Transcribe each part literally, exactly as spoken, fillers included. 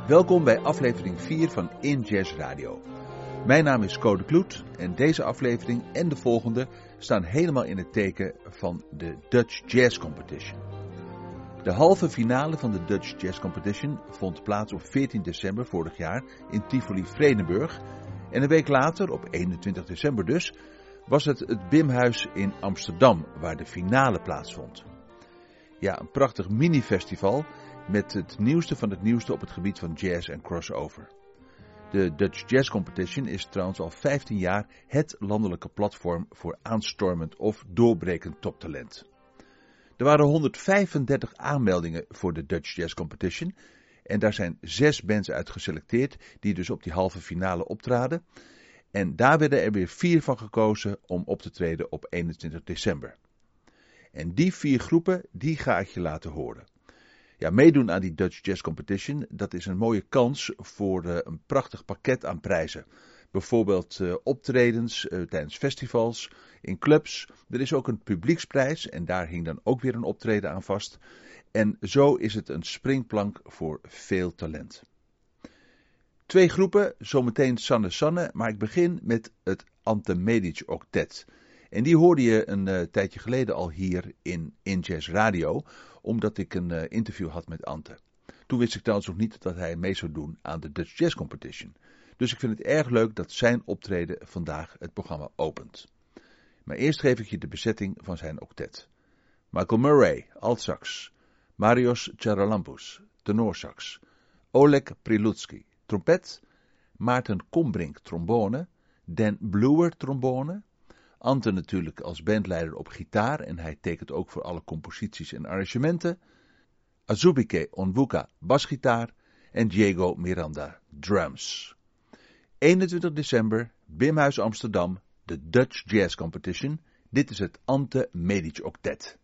Welkom bij aflevering vier van In Jazz Radio. Mijn naam is Code Kloet en deze aflevering en de volgende staan helemaal in het teken van de Dutch Jazz Competition. De halve finale van de Dutch Jazz Competition vond plaats op veertien december vorig jaar in Tivoli-Vredenburg. En een week later, op eenentwintig december dus, was het het Bimhuis in Amsterdam waar de finale plaatsvond. Ja, een prachtig mini-festival met het nieuwste van het nieuwste op het gebied van jazz en crossover. De Dutch Jazz Competition is trouwens al vijftien jaar het landelijke platform voor aanstormend of doorbrekend toptalent. Er waren honderdvijfendertig aanmeldingen voor de Dutch Jazz Competition en daar zijn zes bands uit geselecteerd die dus op die halve finale optraden. En daar werden er weer vier van gekozen om op te treden op eenentwintig december. En die vier groepen, die ga ik je laten horen. Ja, meedoen aan die Dutch Jazz Competition, dat is een mooie kans voor uh, een prachtig pakket aan prijzen. Bijvoorbeeld uh, optredens uh, tijdens festivals, in clubs. Er is ook een publieksprijs en daar hing dan ook weer een optreden aan vast. En zo is het een springplank voor veel talent. Twee groepen, zometeen Sanne Sanne, maar ik begin met het Ante Medic Octet. En die hoorde je een uh, tijdje geleden al hier in In Jazz Radio, omdat ik een uh, interview had met Ante. Toen wist ik trouwens nog niet dat hij mee zou doen aan de Dutch Jazz Competition. Dus ik vind het erg leuk dat zijn optreden vandaag het programma opent. Maar eerst geef ik je de bezetting van zijn octet. Michael Murray, altsax. Marios Charalampous, tenorsax. Oleg Prilutsky, trompet. Maarten Kombrink, trombone. Dan Bluwer, trombone. Ante natuurlijk als bandleider op gitaar en hij tekent ook voor alle composities en arrangementen. Azubike Onwuka, basgitaar en Diego Miranda, drums. eenentwintig december, Bimhuis Amsterdam, de Dutch Jazz Competition. Dit is het Ante Medic Octet.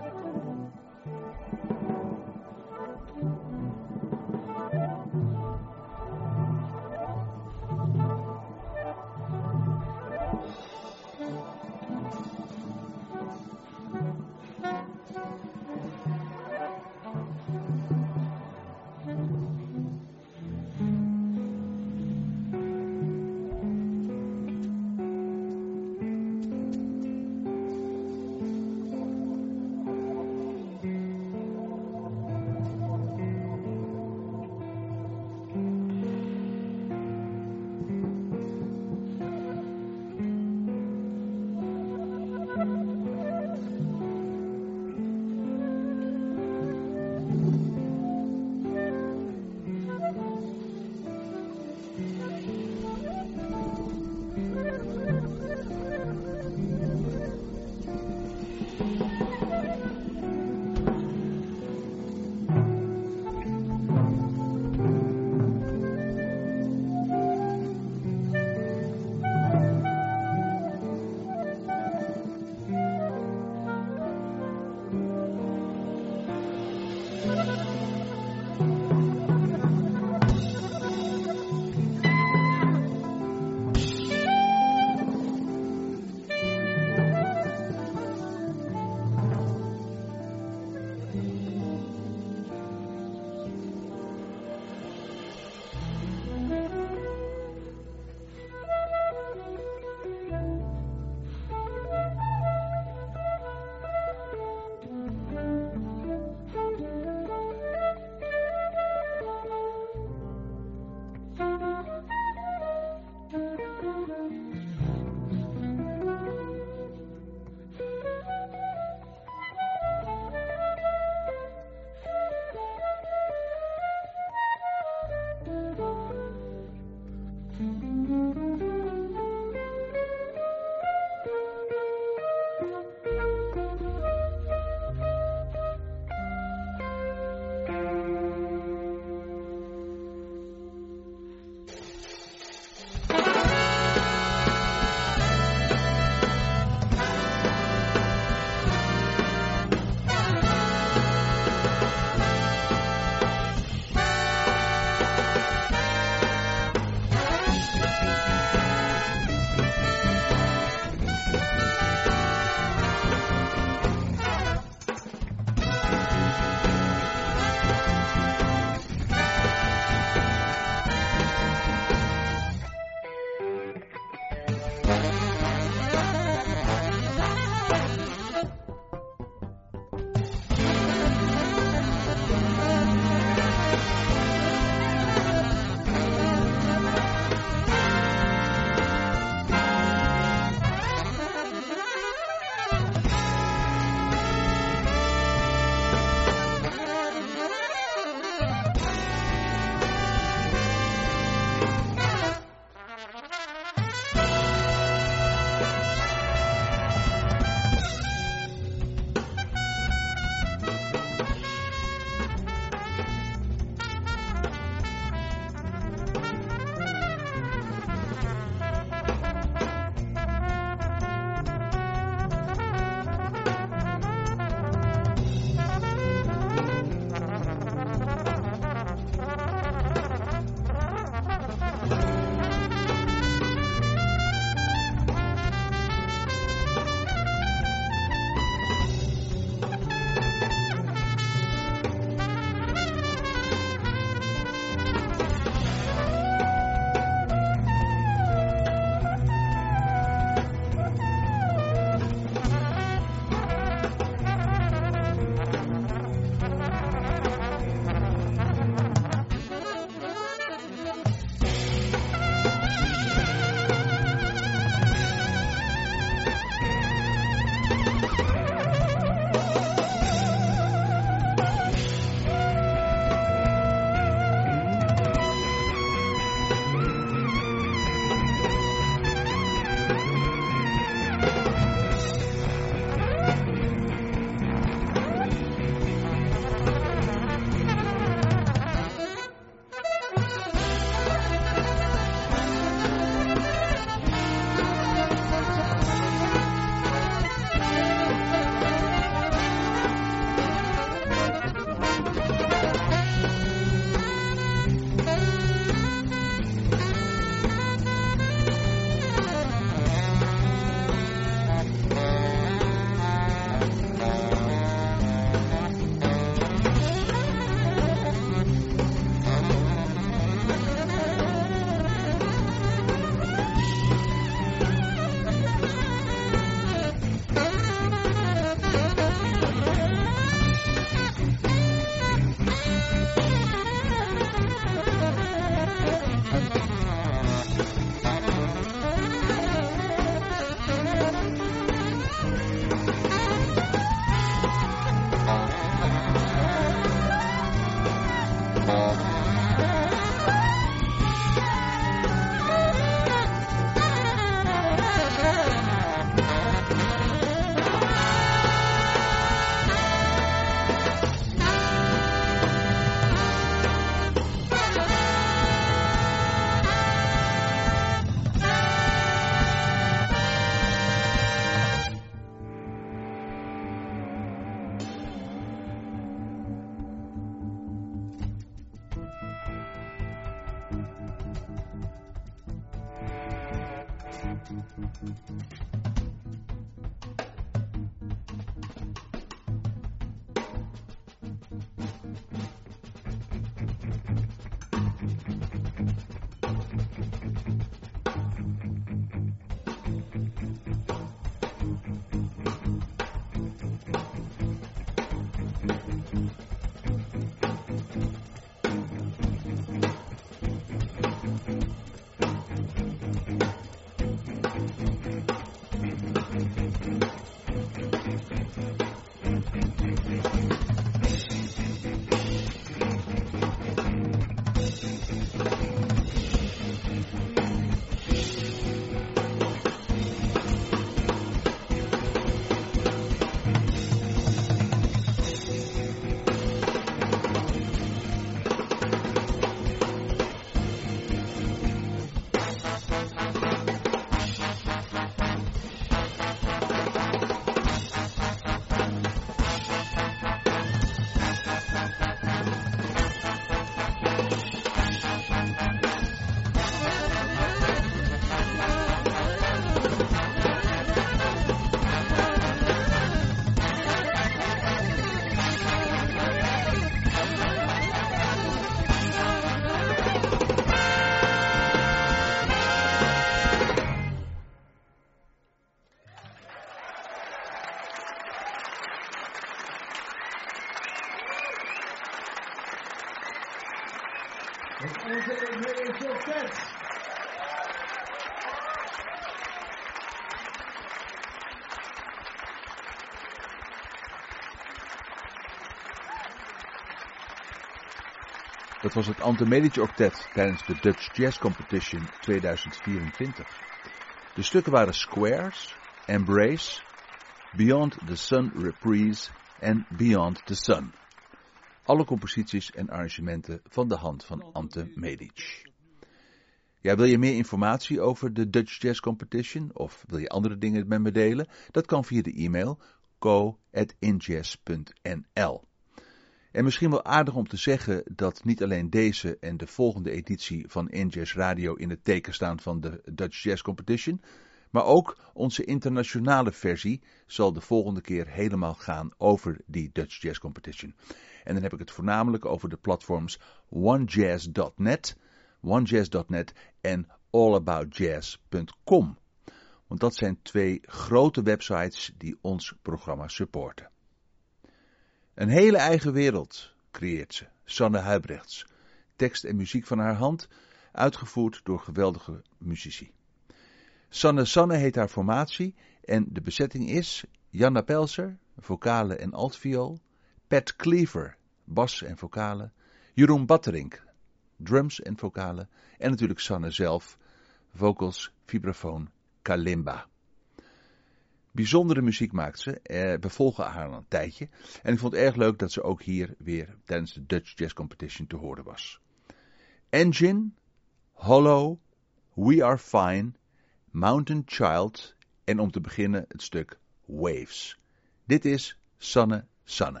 Dat was het Ante Medici Octet tijdens de Dutch Jazz Competition tweeduizend vierentwintig. De stukken waren Squares, Embrace, Beyond the Sun Reprise en Beyond the Sun. Alle composities en arrangementen van de hand van Ante Medici. Ja, wil je meer informatie over de Dutch Jazz Competition of wil je andere dingen met me delen? Dat kan via de e-mail co at injazz punt n l. En misschien wel aardig om te zeggen dat niet alleen deze en de volgende editie van InJazz Radio in het teken staan van de Dutch Jazz Competition, maar ook onze internationale versie zal de volgende keer helemaal gaan over die Dutch Jazz Competition. En dan heb ik het voornamelijk over de platforms one jazz dot net, one jazz dot net en all about jazz punt com. Want dat zijn twee grote websites die ons programma supporten. Een hele eigen wereld creëert ze, Sanne Huybrechts. Tekst en muziek van haar hand, uitgevoerd door geweldige muzici. Sanne Sanne heet haar formatie en de bezetting is Janna Pelser, vocalen en altviool, Pat Cleaver, bas en vocalen, Jeroen Batterink, drums en vocalen en natuurlijk Sanne zelf, vocals, vibrafoon, kalimba. Bijzondere muziek maakt ze, eh, we volgen haar al een tijdje en ik vond het erg leuk dat ze ook hier weer tijdens de Dutch Jazz Competition te horen was. Engine, Hollow, We Are Fine, Mountain Child en om te beginnen het stuk Waves. Dit is Sanne Sanne.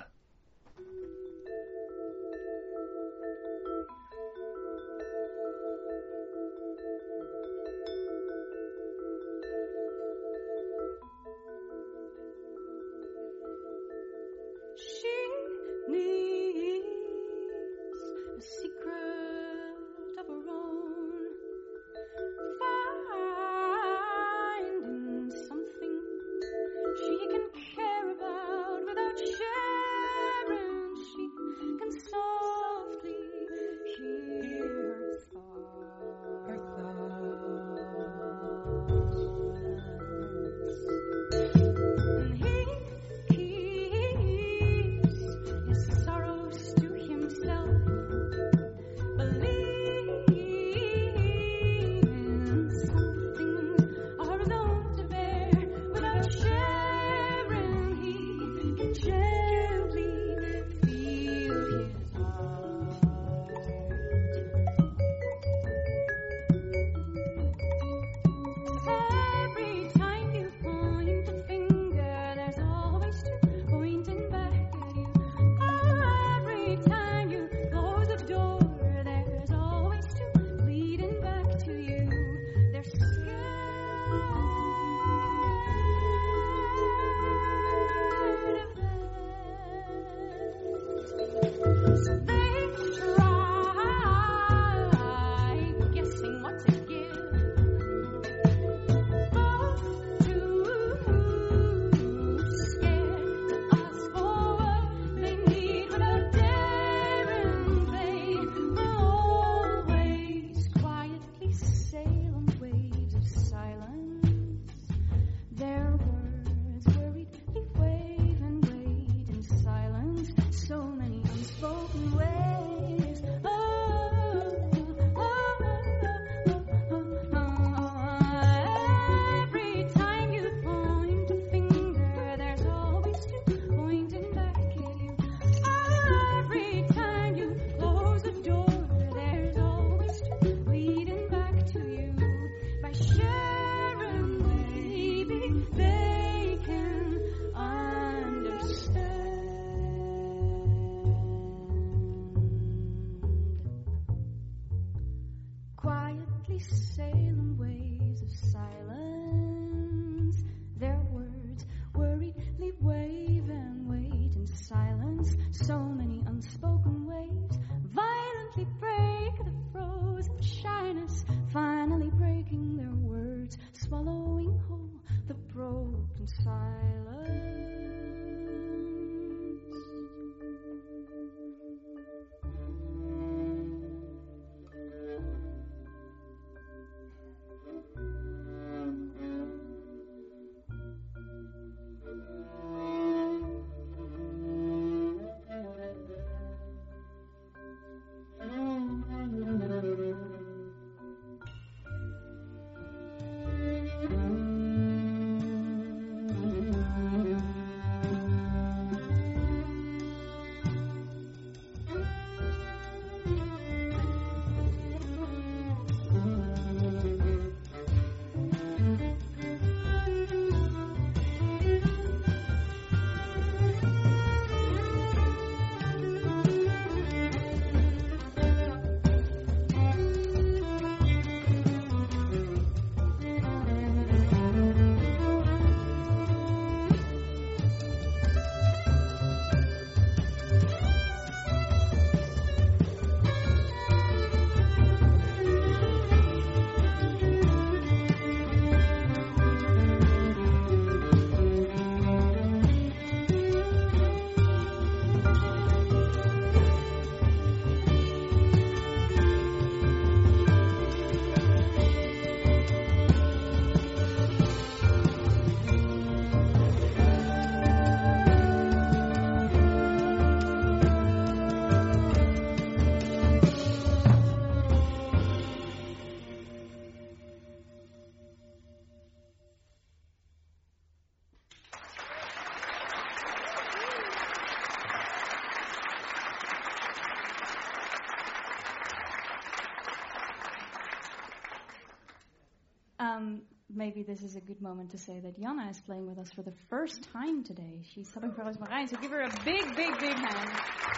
Um, maybe this is a good moment to say that Janna is playing with us for the first time today. She's subbing for Roosmarijn, so give her a big, big, big hand.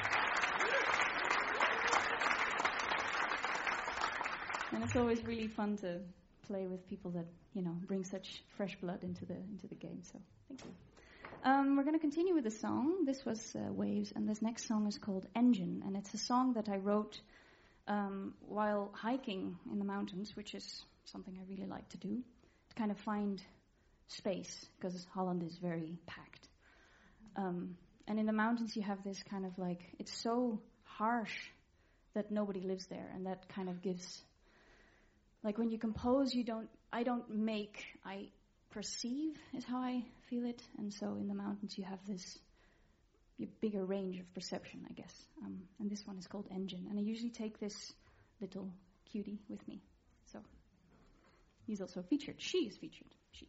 And it's always really fun to play with people that, you know, bring such fresh blood into the into the game. So thank you. Um, we're going to continue with the song. This was uh, Waves, and this next song is called Engine, and it's a song that I wrote um, while hiking in the mountains, which is something I really like to do, to kind of find space, because Holland is very packed. Um, and in the mountains you have this kind of like, it's so harsh that nobody lives there, and that kind of gives, like when you compose, you don't, I don't make, I perceive is how I feel it, and so in the mountains you have this bigger range of perception, I guess. Um, and this one is called Engine, and I usually take this little cutie with me. So he's also featured. She is featured. She.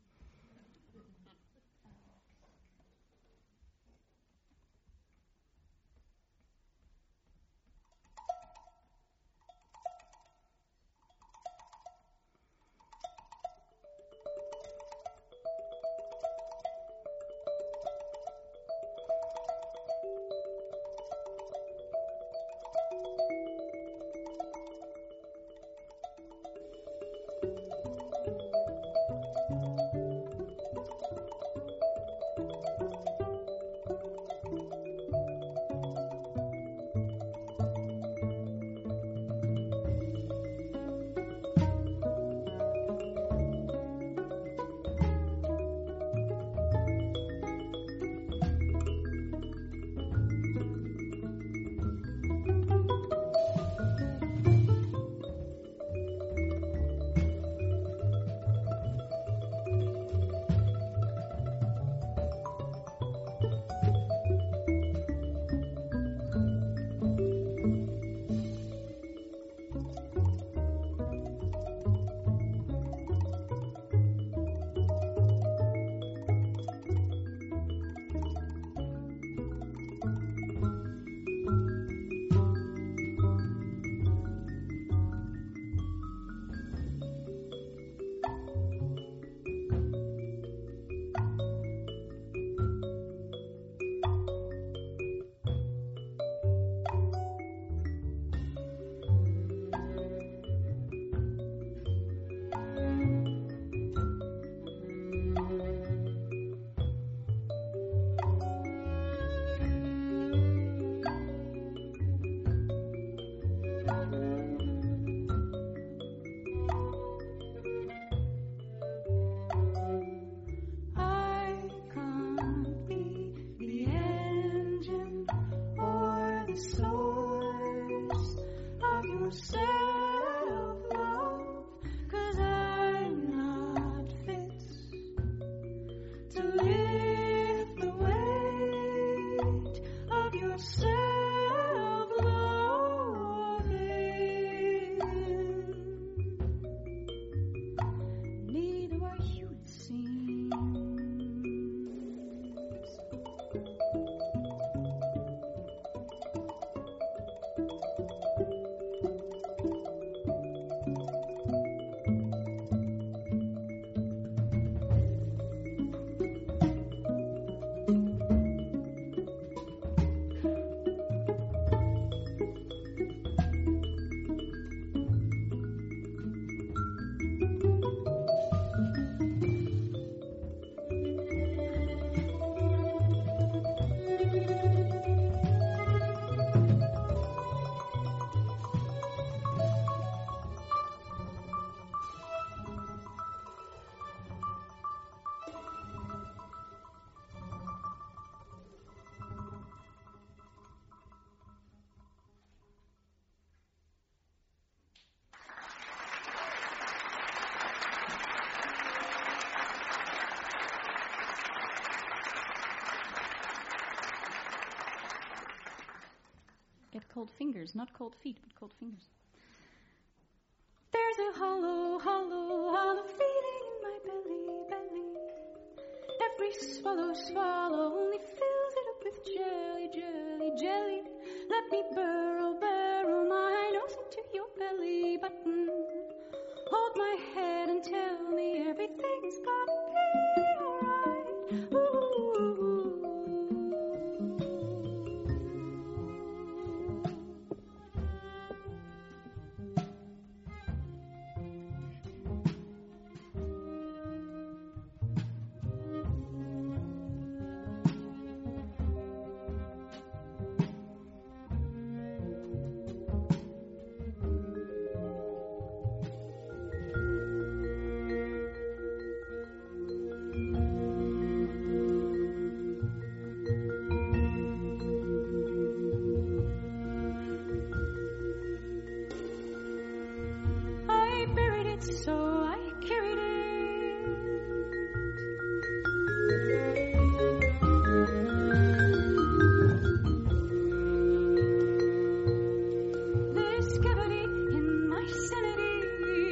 Get cold fingers, not cold feet, but cold fingers. There's a hollow, hollow, hollow feeling in my belly, belly. Every swallow, swallow only fills it up with jelly, jelly, jelly. Let me burrow, burrow my nose into your belly button. Hold my head and tell me everything's gonna be alright. Ooh. So I carried it. There's cavity in my sanity.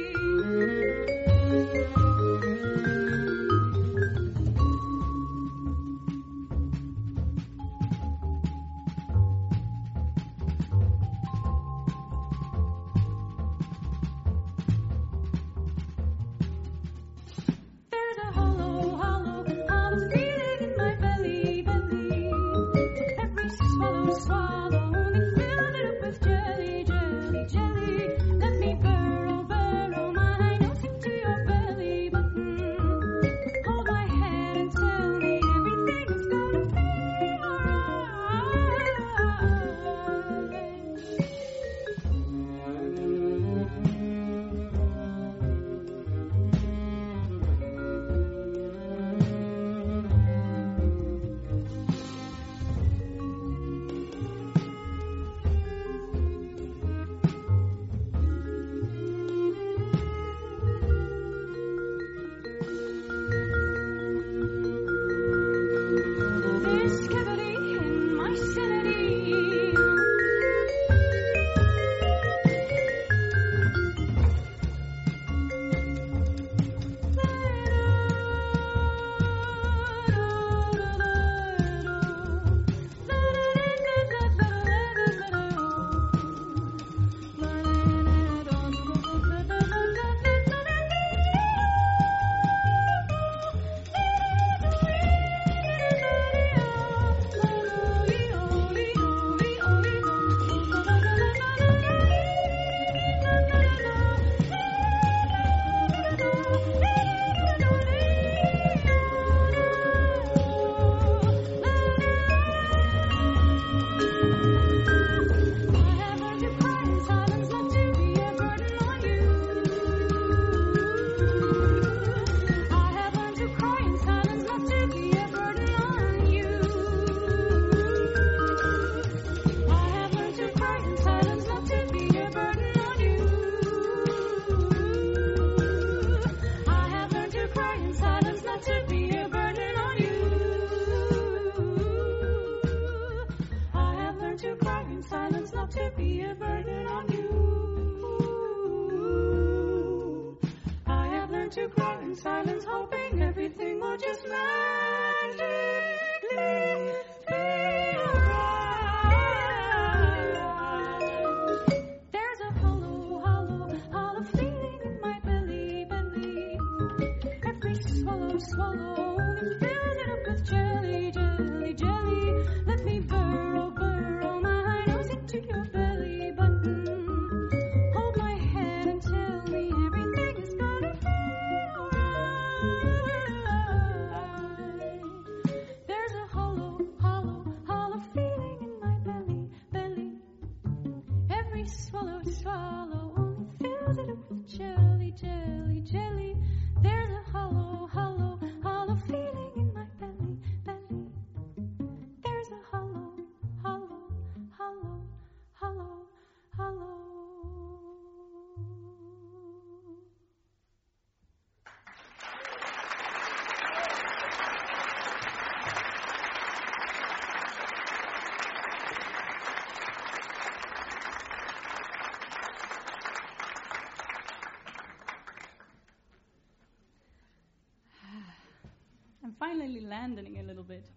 Finally landing a little bit.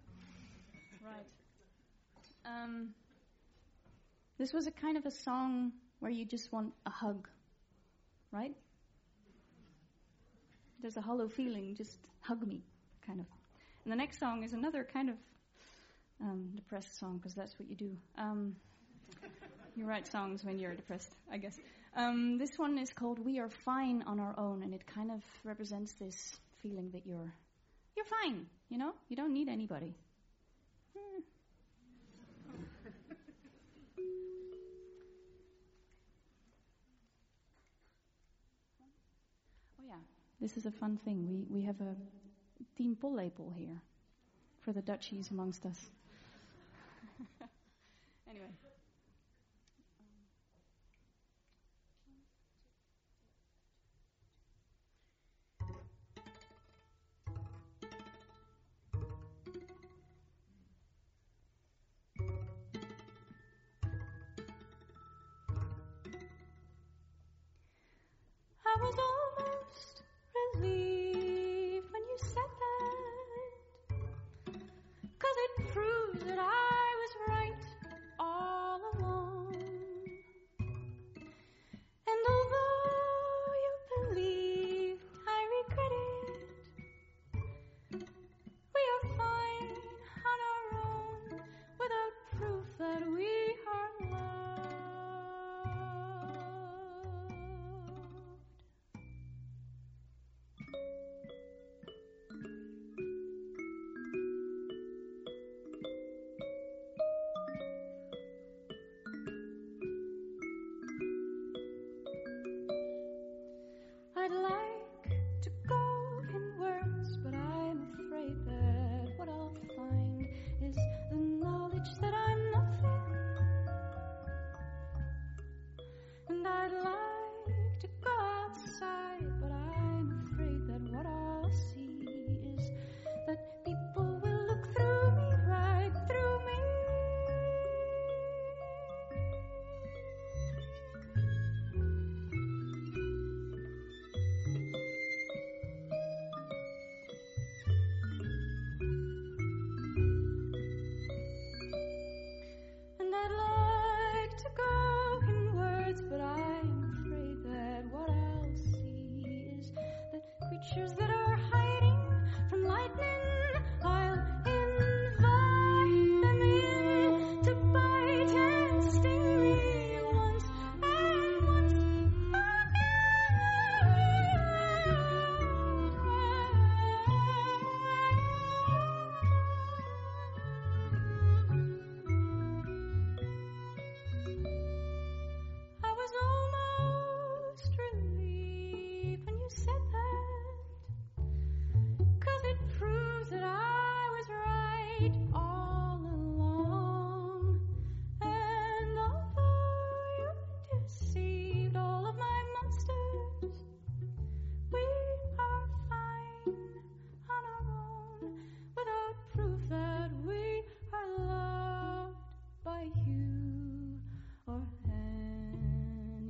Right. Um, this was a kind of a song where you just want a hug, right? there's a hollow feeling, just hug me, kind of. And the next song is another kind of um, depressed song, because that's what you do. Um, you write songs when you're depressed, I guess. Um, this one is called We Are Fine on Our Own, and it kind of represents this feeling that you're you're fine, you know? You don't need anybody. Hmm. Oh yeah, this is a fun thing. We we have a team pollepel here for the Dutchies amongst us. Anyway. I was almost relieved when you said that, 'cause it proves that I was right all along. And although you believed I regret it, we are fine on our own without proof that we are loved. I'd like to go in words, but I'm afraid that what I'll find is the knowledge that I'm nothing. And I'd like to go outside, but I'm afraid that what I'll see is that people will look through me, right through me. And I'd like to go in words, but I'm afraid that what I'll see is that creatures that are hiding from lightning, I'll invite them in to bite and sting me once and once I was almost relieved when you said that, 'cause it proves that I was right all along. And although you deceived all of my monsters, we are fine on our own without proof that we are loved by you or anyone.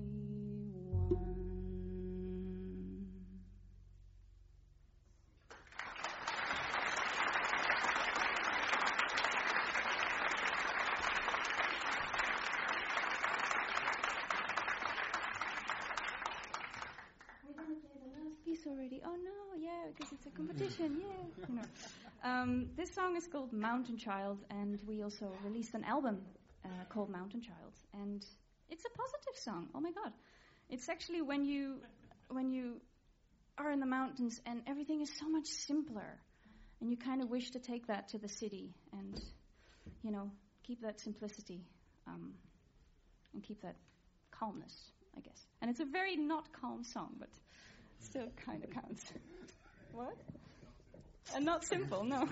We're gonna play the last piece already. Oh no, yeah, because it's a competition, yeah. You know. Um, this song is called Mountain Child, and we also released an album uh, called Mountain Child, and it's a positive song. Oh my God, it's actually when you when you are in the mountains and everything is so much simpler, and you kind of wish to take that to the city and, you know, keep that simplicity um, and keep that calmness, I guess. And it's a very not calm song, but still kind of counts. What? And not simple, no.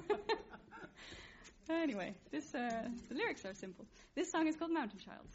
Anyway, this uh, the lyrics are simple. This song is called Mountain Child.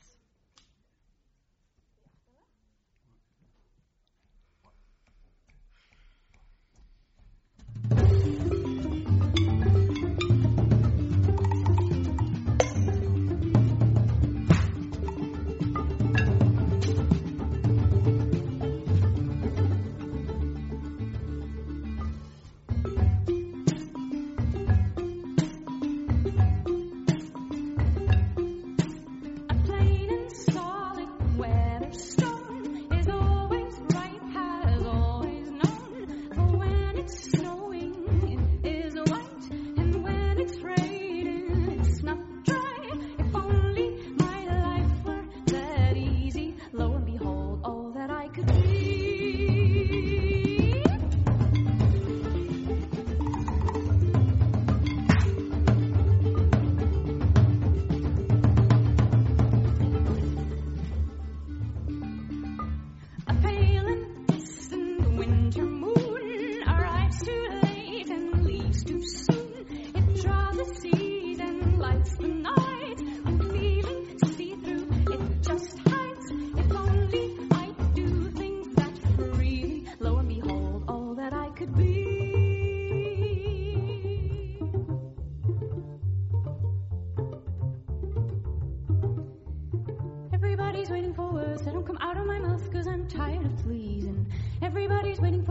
Played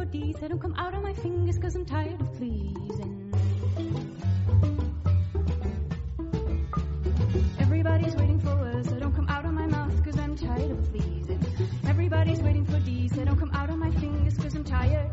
D, so don't come out of my fingers, cause I'm tired of pleasing. Everybody's waiting for words, so don't come out of my mouth, cause I'm tired of pleasing. Everybody's waiting for D, so don't come out of my fingers, cause I'm tired.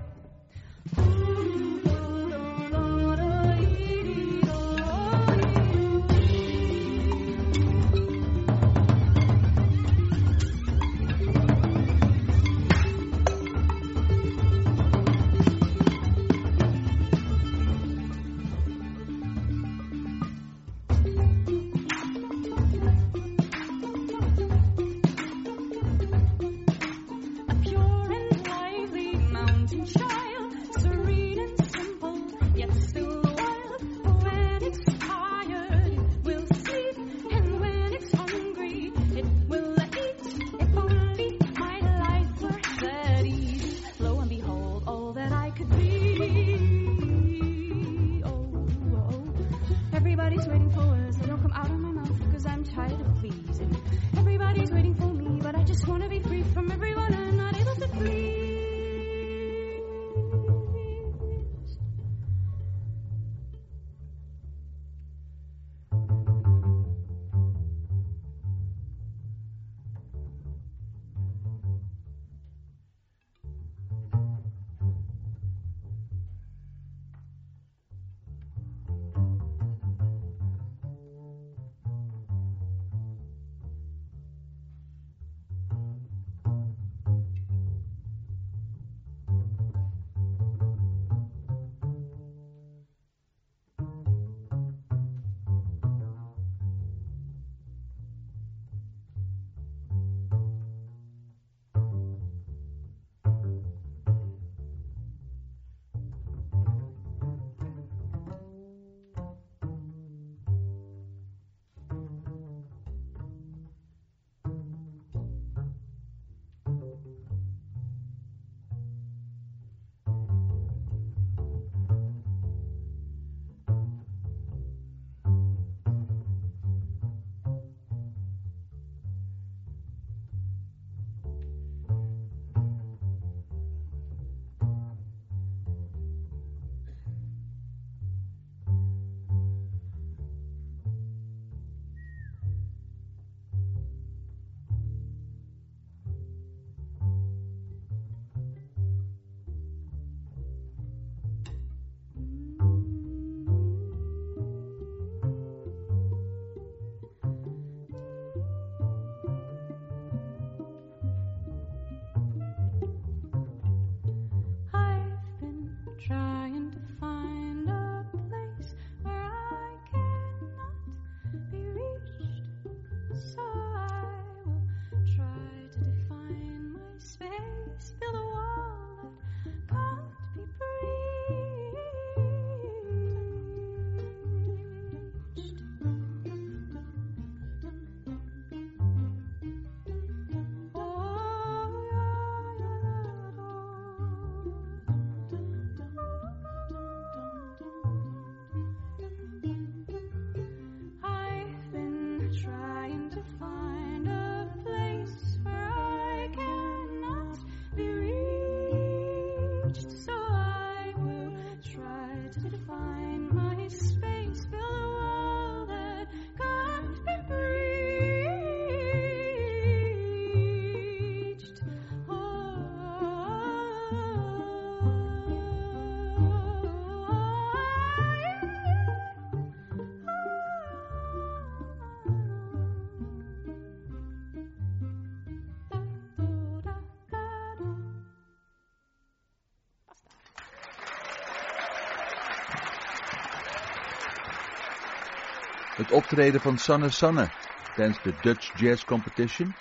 Het optreden van Sanne Sanne tijdens de Dutch Jazz Competition.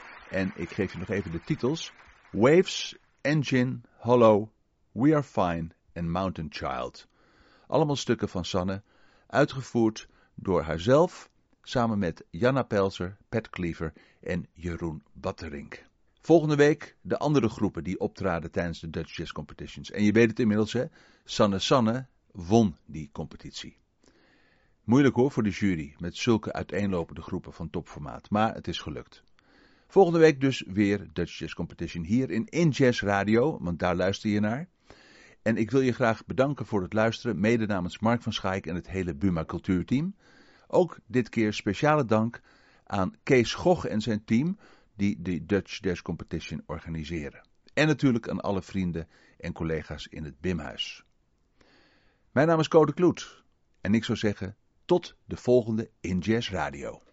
En ik geef je nog even de titels. Waves, Engine, Hollow, We Are Fine en Mountain Child. Allemaal stukken van Sanne, uitgevoerd door haarzelf, samen met Janna Pelzer, Pat Cleaver en Jeroen Batterink. Volgende week de andere groepen die optraden tijdens de Dutch Jazz Competitions. En je weet het inmiddels, hè, Sanne Sanne won die competitie. Moeilijk hoor voor de jury, met zulke uiteenlopende groepen van topformaat, maar het is gelukt. Volgende week dus weer Dutch Jazz Competition hier in In Jazz Radio, want daar luister je naar. En ik wil je graag bedanken voor het luisteren, mede namens Mark van Schaik en het hele Buma Cultuurteam. Ook dit keer speciale dank aan Kees Goch en zijn team die de Dutch Jazz Competition organiseren. En natuurlijk aan alle vrienden en collega's in het Bimhuis. Mijn naam is Code Kloet en ik zou zeggen tot de volgende In Jazz Radio.